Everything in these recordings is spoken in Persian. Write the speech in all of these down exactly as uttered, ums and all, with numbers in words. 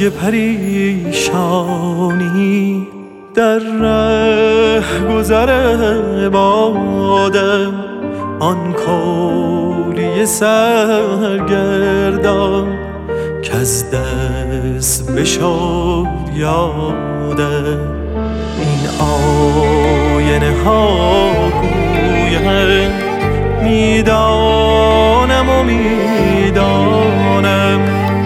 برگ پریشانی در ره گذر بادم، آن کولی سرگردان که از دست بشد یادم. این آینه ها گویند میدانم و میدانم،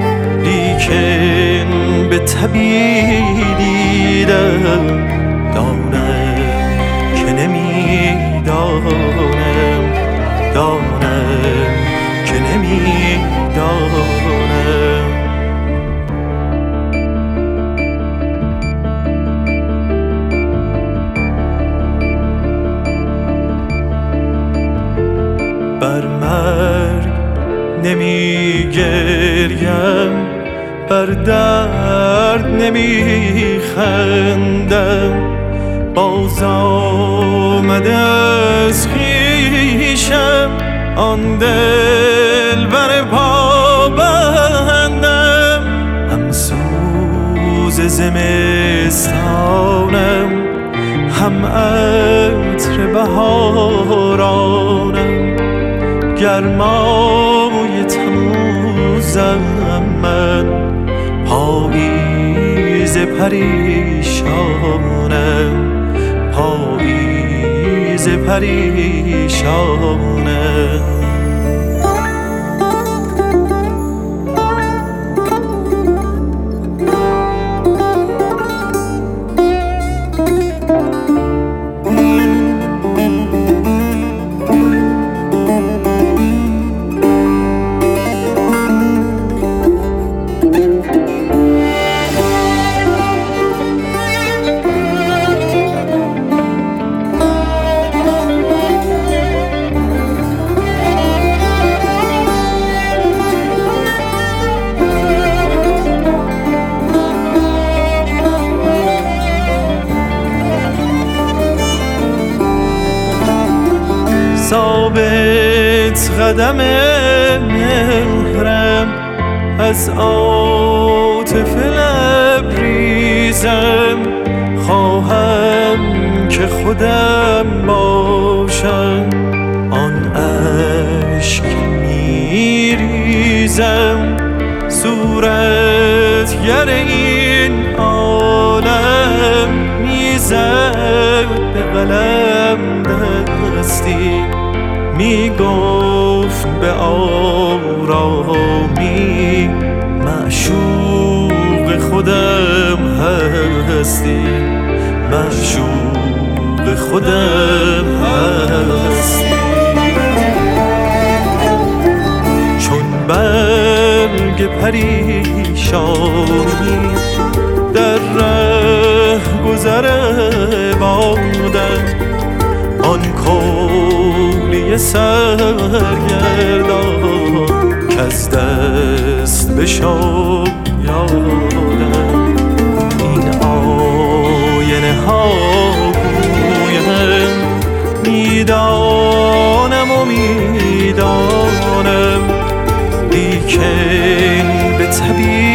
لیکن به طبیع دیدم دانم که نمیدانم، دانم که نمیدانم. بر مرگ نمی گریم، بر درد نمی خندم، باز آمده از خویشم آن دل بر پا بندم. هم سوز زمستانم، هم عطر بهارانم، گرمای تموزم من، پاییز پریشانم، پاییز پریشانم. ثابت قدم مهرم، از عاطفه لبریزم، خواهم که خودم باشم آن اشک میریزم. صورتگر این عالم میزد به قلم دستی، می گفت به آرامی معشوق خودم هستی، معشوق خودم هستی. چون برگ پریشانی در ره گذر بادم، آن کولی سرگردان که از دست بشد یادم. این آینه ها گویند میدانم و میدانم، لیکن به طبیع